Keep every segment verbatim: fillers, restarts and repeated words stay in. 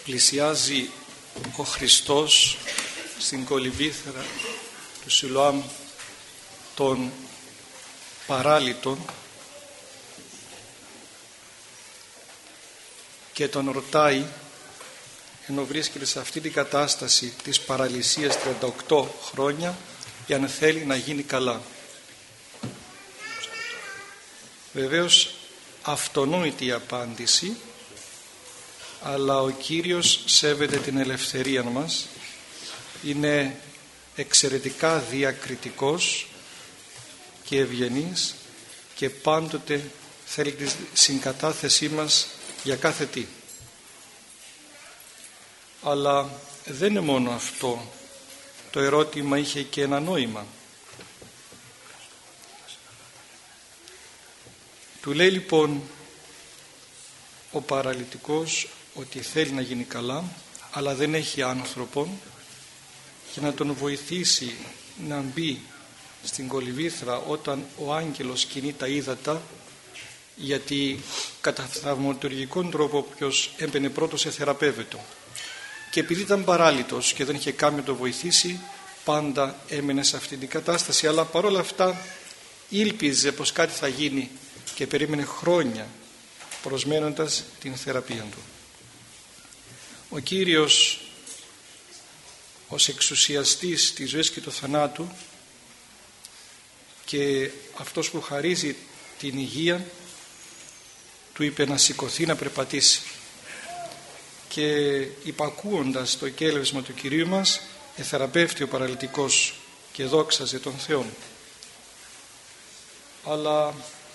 πλησιάζει ο Χριστός στην κολυμβήθρα του Σιλοάμ των παράλυτων και τον ρωτάει, ενώ βρίσκεται σε αυτή την κατάσταση της παραλυσίας τριάντα οκτώ χρόνια, για να θέλει να γίνει καλά. Βεβαίως αυτονόητη η απάντηση, αλλά ο Κύριος σέβεται την ελευθερία μας, είναι εξαιρετικά διακριτικός και ευγενής και πάντοτε θέλει τη συγκατάθεσή μας για κάθε τι. Αλλά δεν είναι μόνο αυτό, το ερώτημα είχε και ένα νόημα. Του λέει λοιπόν ο παραλυτικός ότι θέλει να γίνει καλά, αλλά δεν έχει άνθρωπον για να τον βοηθήσει να μπει στην κολυμβήθρα όταν ο άγγελος κινεί τα ύδατα, γιατί κατά θαυματουργικόν τρόπο όποιος έμπαινε πρώτος εθεραπεύεται. Και επειδή ήταν παράλυτος και δεν είχε κάποιο να το βοηθήσει, πάντα έμενε σε αυτή την κατάσταση, αλλά παρόλα αυτά ήλπιζε πως κάτι θα γίνει και περίμενε χρόνια προσμένοντας την θεραπεία του. Ο Κύριος ως εξουσιαστής της ζωής και του θανάτου και αυτός που χαρίζει την υγεία του είπε να σηκωθεί, να περπατήσει, και υπακούοντας το κέλευσμα του Κυρίου μας εθεραπεύτει ο παραλυτικός και δόξαζε τον Θεό. Αλλά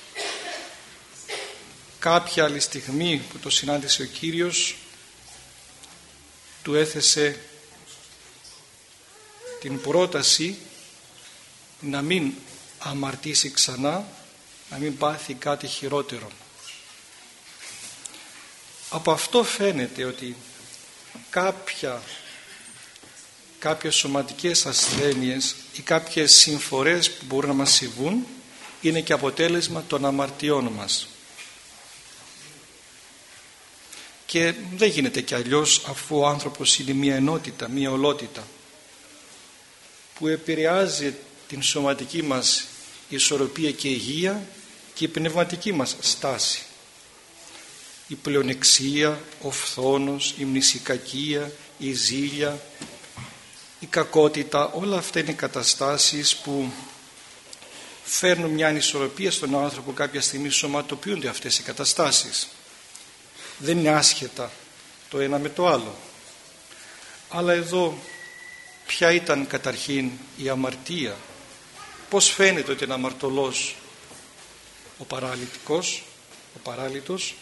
κάποια άλλη στιγμή που το συνάντησε ο Κύριος, του έθεσε την πρόταση να μην αμαρτήσει ξανά, να μην πάθει κάτι χειρότερο. Από αυτό φαίνεται ότι κάποια, κάποιες σωματικές ασθένειες ή κάποιες συμφορές που μπορούν να μας συμβούν είναι και αποτέλεσμα των αμαρτιών μας. Και δεν γίνεται κι αλλιώς, αφού ο άνθρωπος είναι μια ενότητα, μια ολότητα που επηρεάζει την σωματική μας ισορροπία και υγεία και η πνευματική μας στάση. Η πλεονεξία, ο φθόνος, η μνησικακία, η ζήλια, η κακότητα, όλα αυτά είναι καταστάσεις που φέρνουν μια ανισορροπία στον άνθρωπο. Κάποια στιγμή σωματοποιούνται αυτές οι καταστάσεις. Δεν είναι άσχετα το ένα με το άλλο. Αλλά εδώ ποια ήταν καταρχήν η αμαρτία? Πώς φαίνεται ότι είναι αμαρτωλός ο παράλυτικός, ο παράλυτος?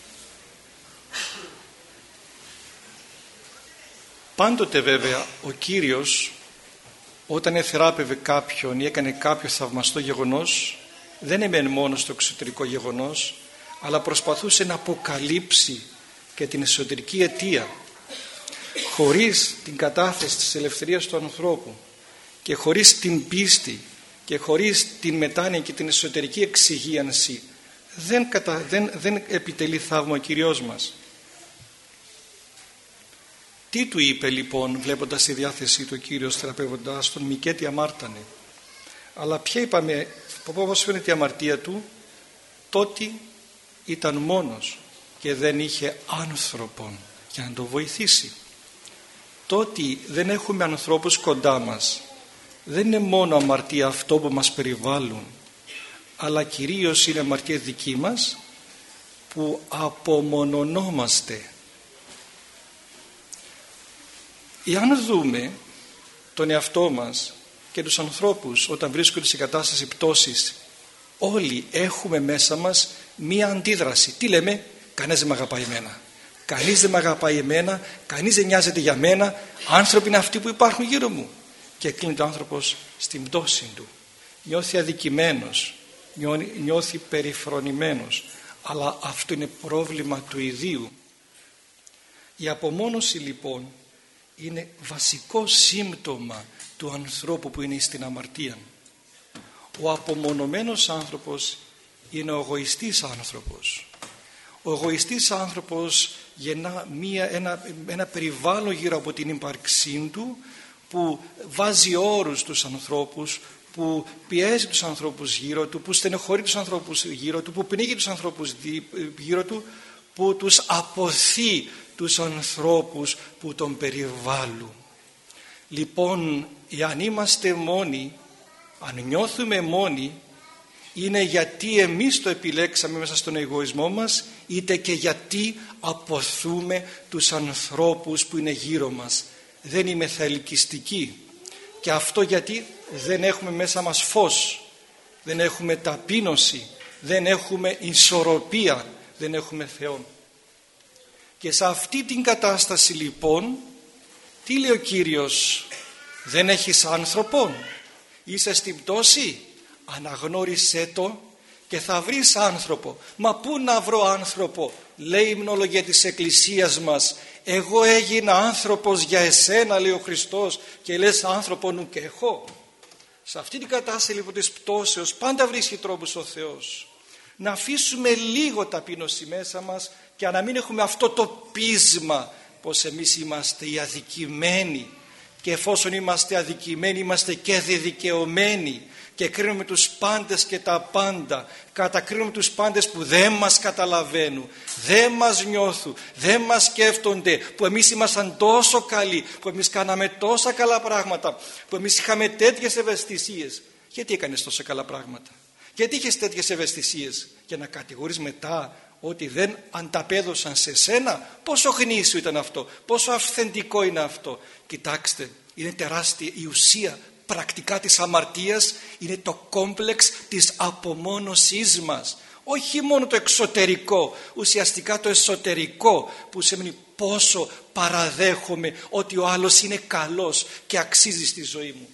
Πάντοτε βέβαια ο Κύριος όταν εθεράπευε κάποιον ή έκανε κάποιο θαυμαστό γεγονός, δεν έμενε μόνο στο εξωτερικό γεγονός, αλλά προσπαθούσε να αποκαλύψει και την εσωτερική αιτία. Χωρίς την κατάθεση της ελευθερίας του ανθρώπου και χωρίς την πίστη και χωρίς την μετάνοια και την εσωτερική εξυγίανση δεν, κατα... δεν, δεν επιτελεί θαύμα ο Κυριός μας. Τι του είπε λοιπόν, βλέποντας τη διάθεσή του ο Κύριος θεραπεύοντας τον? Μικέτη αμάρτανε. Αλλά ποια είπαμε, πώς φαίνεται η αμαρτία του? Τότε ήταν μόνος και δεν είχε άνθρωπον για να τον βοηθήσει. Τότε δεν έχουμε ανθρώπους κοντά μας. Δεν είναι μόνο αμαρτία αυτό που μας περιβάλλουν, αλλά κυρίως είναι αμαρτία δική μας που απομονωνόμαστε. Εάν δούμε τον εαυτό μας και τους ανθρώπους όταν βρίσκονται σε κατάσταση πτώσης, όλοι έχουμε μέσα μας μία αντίδραση. Τι λέμε? Κανείς δεν με αγαπάει εμένα. Κανείς δεν με αγαπάει εμένα, κανείς δεν νοιάζεται για μένα. Άνθρωποι είναι αυτοί που υπάρχουν γύρω μου. Και κλείνει ο άνθρωπος στην πτώση του. Νιώθει αδικημένος, νιώθει περιφρονημένος. Αλλά αυτό είναι πρόβλημα του ιδίου. Η απομόνωση λοιπόν είναι βασικό σύμπτωμα του ανθρώπου που είναι στην αμαρτία. Ο απομονωμένος άνθρωπος είναι ο εγωιστής άνθρωπος. Ο εγωιστής άνθρωπος γεννά μία, ένα, ένα περιβάλλον γύρω από την ύπαρξή του που βάζει όρους τους ανθρώπους, που πιέζει τους ανθρώπους γύρω του, που στενοχωρεί τους ανθρώπους γύρω του, που πνίγει τους ανθρώπους γύρω του, που τους αποθεί τους ανθρώπους που τον περιβάλλουν. Λοιπόν, εάν είμαστε μόνοι, αν νιώθουμε μόνοι, είναι γιατί εμείς το επιλέξαμε μέσα στον εγωισμό μας, είτε και γιατί αποθούμε τους ανθρώπους που είναι γύρω μας. Δεν είμαστε ελκυστικοί. Και αυτό γιατί δεν έχουμε μέσα μας φως, δεν έχουμε ταπείνωση, δεν έχουμε ισορροπία, δεν έχουμε Θεό. Και σε αυτή την κατάσταση λοιπόν, τι λέει ο Κύριος? Δεν έχεις άνθρωπον, είσαι στην πτώση, αναγνώρισέ το και θα βρεις άνθρωπο. Μα πού να βρω άνθρωπο? Λέει η υμνολογία της Εκκλησίας μας, εγώ έγινα άνθρωπος για εσένα, λέει ο Χριστός, και λες άνθρωπο νου και εγώ. Σε αυτή την κατάσταση λοιπόν της πτώσεως πάντα βρίσκει τρόπους ο Θεός να αφήσουμε λίγο ταπείνωση μέσα μας και να μην έχουμε αυτό το πείσμα πως εμείς είμαστε οι αδικημένοι, και εφόσον είμαστε αδικημένοι είμαστε και διδικαιωμένοι και κρίνουμε τους πάντες και τα πάντα, κατακρίνουμε τους πάντες που δεν μας καταλαβαίνουν, δεν μας νιώθουν, δεν μας σκέφτονται, που εμείς ήμασταν τόσο καλοί, που εμείς κάναμε τόσα καλά πράγματα, που εμείς είχαμε τέτοιες ευαισθησίες. Γιατί έκανες τόσα καλά πράγματα? Γιατί είχες τέτοιες ευαισθησίες? Για να κατηγορείς μετά ότι δεν ανταπέδωσαν σε σένα? Πόσο γνήσιο ήταν αυτό, πόσο αυθεντικό είναι αυτό? Κοιτάξτε, είναι τεράστια η ουσία πρακτικά της αμαρτίας, είναι το κόμπλεξ της απομόνωσής μας. Όχι μόνο το εξωτερικό, ουσιαστικά το εσωτερικό, που σημαίνει πόσο παραδέχομαι ότι ο άλλος είναι καλός και αξίζει στη ζωή μου.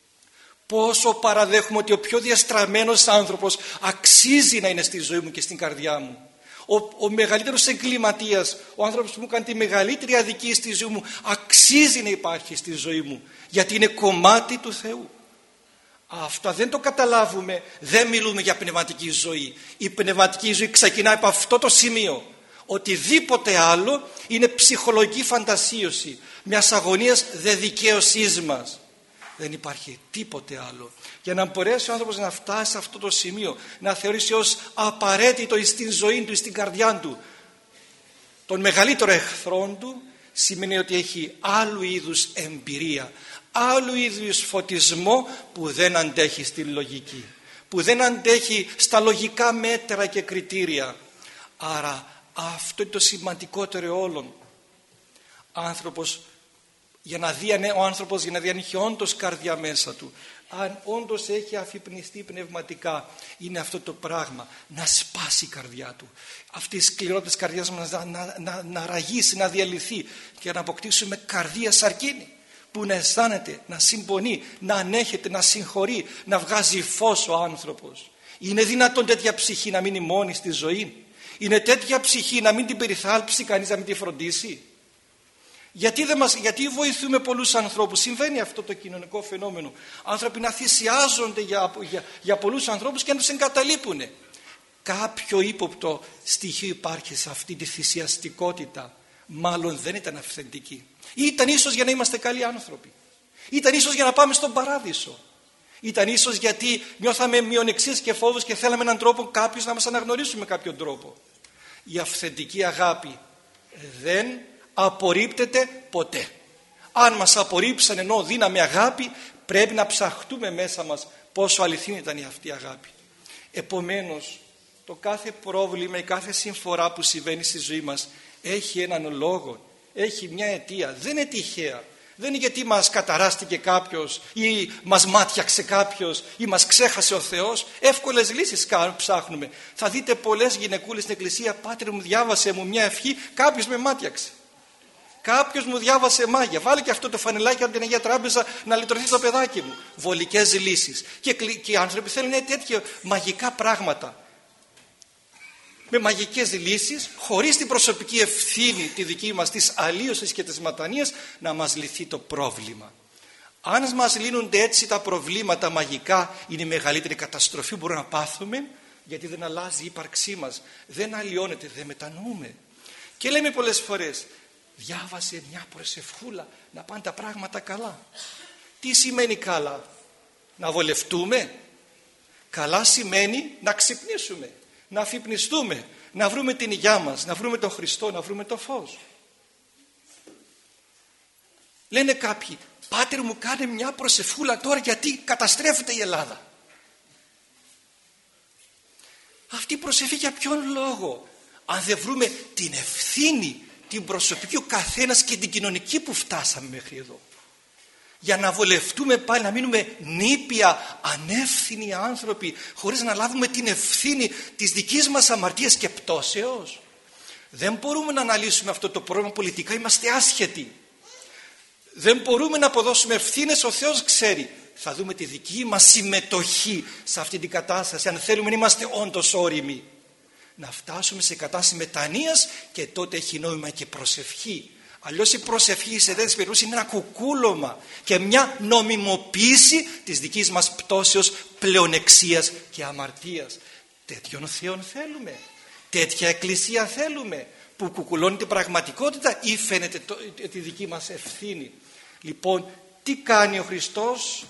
Πόσο παραδέχομαι ότι ο πιο διαστραμμένος άνθρωπος αξίζει να είναι στη ζωή μου και στην καρδιά μου. Ο, ο μεγαλύτερος εγκληματίας, ο άνθρωπος που μου κάνει τη μεγαλύτερη αδικία στη ζωή μου, αξίζει να υπάρχει στη ζωή μου, γιατί είναι κομμάτι του Θεού. Αυτό δεν το καταλάβουμε, δεν μιλούμε για πνευματική ζωή. Η πνευματική ζωή ξεκινάει από αυτό το σημείο. Οτιδήποτε άλλο είναι ψυχολογική φαντασίωση μιας αγωνίας δεδικαίωσής μας. Δεν υπάρχει τίποτε άλλο. Για να μπορέσει ο άνθρωπος να φτάσει σε αυτό το σημείο, να θεωρήσει ως απαραίτητο στην ζωή του, στην καρδιά του, τον μεγαλύτερο εχθρό του, σημαίνει ότι έχει άλλου είδους εμπειρία, άλλου είδους φωτισμό που δεν αντέχει στη λογική, που δεν αντέχει στα λογικά μέτρα και κριτήρια. Άρα αυτό είναι το σημαντικότερο όλων. Άνθρωπος, για να δει, ο άνθρωπος για να δει αν έχει όντως καρδιά μέσα του, αν όντως έχει αφυπνιστεί πνευματικά, είναι αυτό το πράγμα, να σπάσει η καρδιά του, αυτή η σκληρότητα της καρδιάς μας να, να, να, να ραγίσει, να διαλυθεί και να αποκτήσουμε καρδία σαρκίνη που να αισθάνεται, να συμπονεί, να ανέχεται, να συγχωρεί, να βγάζει φως ο άνθρωπος. Είναι δυνατόν τέτοια ψυχή να μείνει μόνη στη ζωή? Είναι τέτοια ψυχή να μην την περιθάλψει κανείς, να μην την φροντίσει? Γιατί, δεν μας, γιατί βοηθούμε πολλούς ανθρώπους? Συμβαίνει αυτό το κοινωνικό φαινόμενο. Άνθρωποι να θυσιάζονται για, για, για πολλούς ανθρώπους και να τους εγκαταλείπουν. Κάποιο ύποπτο στοιχείο υπάρχει σε αυτή τη θυσιαστικότητα. Μάλλον δεν ήταν αυθεντική. Ήταν ίσως για να είμαστε καλοί άνθρωποι. Ήταν ίσως για να πάμε στον παράδεισο. Ήταν ίσως γιατί νιώθαμε μειονεξίες και φόβους και θέλαμε έναν τρόπο κάποιος να μας αναγνωρίσουμε με κάποιον τρόπο. Η αυθεντική αγάπη δεν απορρίπτεται ποτέ. Αν μας απορρίψαν ενώ δίναμε αγάπη, πρέπει να ψαχτούμε μέσα μας πόσο αληθινή ήταν αυτή η αγάπη. Επομένως, το κάθε πρόβλημα, η κάθε συμφορά που συμβαίνει στη ζωή μας έχει έναν λόγο, έχει μια αιτία. Δεν είναι τυχαία. Δεν είναι γιατί μας καταράστηκε κάποιος ή μας μάτιαξε κάποιος ή μας ξέχασε ο Θεός. Εύκολες λύσεις ψάχνουμε. Θα δείτε πολλές γυναικούλες στην εκκλησία, πάτερ μου διάβασε μου μια ευχή, κάποιος με μάτιαξε. Κάποιος μου διάβασε μάγια. Βάλε και αυτό το φανελάκι από την Αγία Τράπεζα να λυτρωθεί το παιδάκι μου. Βολικές λύσεις. Και, και οι άνθρωποι θέλουν τέτοια μαγικά πράγματα. Με μαγικές λύσεις, χωρίς την προσωπική ευθύνη τη δική μας της αλλίωσης και της ματανίας, να μας λυθεί το πρόβλημα. Αν μας λύνονται έτσι τα προβλήματα μαγικά, είναι η μεγαλύτερη καταστροφή που μπορούμε να πάθουμε, γιατί δεν αλλάζει η ύπαρξή μας, δεν αλλοιώνεται, δεν μετανοούμε. Και λέμε πολλές φορές, διάβασε μια προσευχούλα να πάνε τα πράγματα καλά. Τι σημαίνει καλά? Να βολευτούμε? Καλά σημαίνει να ξυπνήσουμε, να αφυπνιστούμε, να βρούμε την υγειά μας, να βρούμε τον Χριστό, να βρούμε το φως. Λένε κάποιοι, πάτερ μου κάνε μια προσευχούλα τώρα γιατί καταστρέφεται η Ελλάδα. Αυτή η προσευχή για ποιον λόγο? Αν δεν βρούμε την ευθύνη, την προσωπική ο καθένας και την κοινωνική που φτάσαμε μέχρι εδώ. Για να βολευτούμε πάλι, να μείνουμε νήπια, ανεύθυνοι άνθρωποι, χωρίς να λάβουμε την ευθύνη της δικής μας αμαρτίας και πτώσεως. Δεν μπορούμε να αναλύσουμε αυτό το πρόβλημα πολιτικά, είμαστε άσχετοι. Δεν μπορούμε να αποδώσουμε ευθύνες, ο Θεός ξέρει. Θα δούμε τη δική μας συμμετοχή σε αυτή την κατάσταση, αν θέλουμε να είμαστε όντως όριμοι. Να φτάσουμε σε κατάσταση μετανοίας και τότε έχει νόημα και προσευχή. Αλλιώς η προσευχή σε τέτοιες περιπτώσεις είναι ένα κουκούλωμα και μια νομιμοποίηση της δικής μας πτώσεως, πλεονεξίας και αμαρτίας. Τέτοιον Θεόν θέλουμε? Τέτοια εκκλησία θέλουμε που κουκουλώνει την πραγματικότητα ή φαίνεται το, τη δική μας ευθύνη? Λοιπόν, τι κάνει ο Χριστός?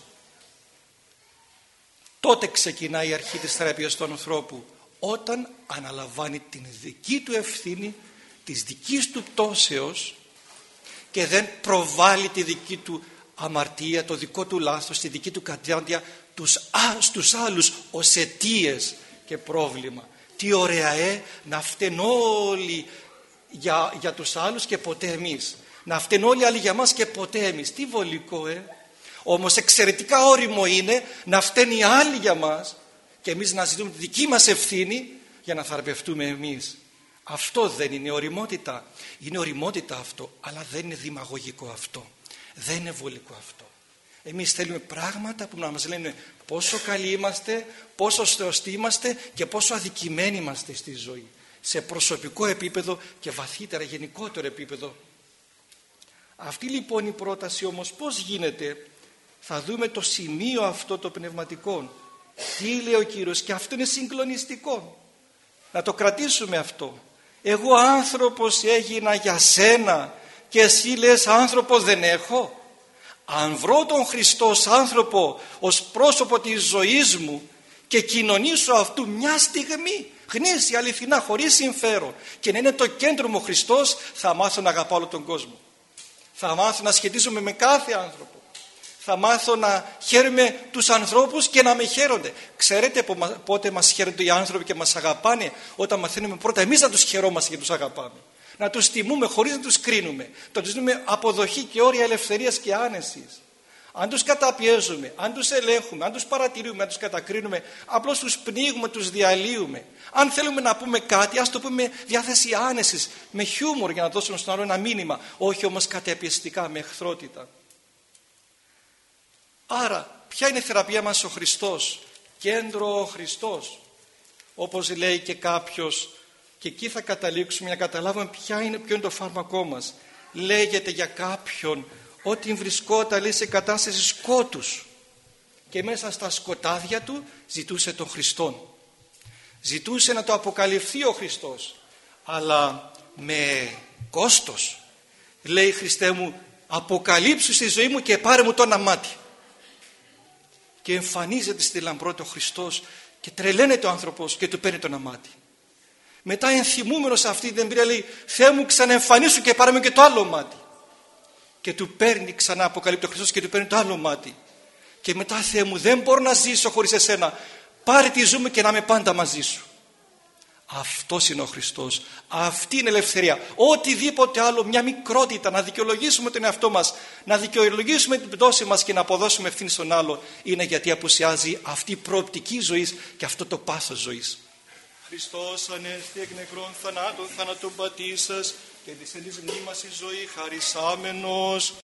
Τότε ξεκινάει η αρχή της θεραπείας του ανθρώπου, όταν αναλαμβάνει την δική του ευθύνη, της δικής του πτώσεως και δεν προβάλλει τη δική του αμαρτία, το δικό του λάθος, τη δική του κατάντια τους, α, στους άλλους ως αιτίες και πρόβλημα. Τι ωραία ε, να φταίνουν όλοι για, για τους άλλους και ποτέ εμείς. Να φταίνουν όλοι οι άλλοι για μας και ποτέ εμείς. Τι βολικό ε. Όμως εξαιρετικά όριμο είναι να φταίνουν οι άλλοι για μας και εμείς να ζητούμε τη δική μας ευθύνη για να θεραπευτούμε εμείς. Αυτό δεν είναι οριμότητα? Είναι οριμότητα αυτό, αλλά δεν είναι δημαγωγικό αυτό. Δεν είναι βολικό αυτό. Εμείς θέλουμε πράγματα που να μας λένε πόσο καλοί είμαστε, πόσο στεωστοί είμαστε και πόσο αδικημένοι είμαστε στη ζωή. Σε προσωπικό επίπεδο και βαθύτερα γενικότερο επίπεδο. Αυτή λοιπόν η πρόταση όμως πώς γίνεται? Θα δούμε το σημείο αυτό το πνευματικό. Τι λέει ο Κύριος, και αυτό είναι συγκλονιστικό. Να το κρατήσουμε αυτό. Εγώ άνθρωπος έγινα για σένα και εσύ λες άνθρωπο δεν έχω. Αν βρω τον Χριστό ως άνθρωπο, ως πρόσωπο της ζωής μου και κοινωνήσω αυτού μια στιγμή, γνήσια, αληθινά, χωρίς συμφέρον, και να είναι το κέντρο μου ο Χριστός, θα μάθω να αγαπάω όλο τον κόσμο. Θα μάθω να σχετίζομαι με κάθε άνθρωπο. Θα μάθω να χαίρομαι τους ανθρώπους και να με χαίρονται. Ξέρετε πότε μας χαίρονται οι άνθρωποι και μας αγαπάνε? Όταν μαθαίνουμε πρώτα εμείς να τους χαιρόμαστε και τους αγαπάμε. Να τους τιμούμε χωρίς να τους κρίνουμε. Να τους δίνουμε αποδοχή και όρια ελευθερίας και άνεσης. Αν τους καταπιέζουμε, αν τους ελέγχουμε, αν τους παρατηρούμε, αν τους κατακρίνουμε, απλώς τους πνίγουμε, τους διαλύουμε. Αν θέλουμε να πούμε κάτι, ας το πούμε με διάθεση άνεσης, με χιούμορ, για να δώσουμε στον άλλο ένα μήνυμα. Όχι όμως καταπιεστικά, με εχθρότητα. Άρα, ποια είναι η θεραπεία μας? Ο Χριστός. Κέντρο ο Χριστός. Όπως λέει και κάποιος, και εκεί θα καταλήξουμε να καταλάβουμε ποια είναι, ποιο είναι το φάρμακό μας. Λέγεται για κάποιον ότι βρισκόταν, λέει, σε κατάσταση σκότους και μέσα στα σκοτάδια του ζητούσε τον Χριστόν. Ζητούσε να το αποκαλυφθεί ο Χριστός, αλλά με κόστος. Λέει, Χριστέ μου, αποκαλύψου στη ζωή μου και πάρε μου το ένα μάτι. Και εμφανίζεται στη λαμπρότητα ο Χριστός και τρελαίνεται ο άνθρωπος και του παίρνει το ένα μάτι. Μετά ενθυμούμενος αυτή την εμπειρία λέει, Θεέ μου, ξαναεμφανίσου και πάρε μου και το άλλο μάτι. Και του παίρνει ξανά, αποκαλύπτει ο Χριστός και του παίρνει το άλλο μάτι. Και μετά, Θεέ μου, δεν μπορώ να ζήσω χωρίς εσένα. Πάρε τη ζωή μου και να είμαι πάντα μαζί σου. Αυτός είναι ο Χριστός. Αυτή είναι η ελευθερία. Οτιδήποτε άλλο, μια μικρότητα, να δικαιολογήσουμε τον εαυτό μας, να δικαιολογήσουμε την πτώση μας και να αποδώσουμε ευθύνη στον άλλο, είναι γιατί απουσιάζει αυτή η προοπτική ζωής και αυτό το πάθος ζωής. Χριστός ανέστη εκ νεκρών θανάτων, θάνατον πατήσας και της εν της μνήμας η ζωή χαρισάμενος.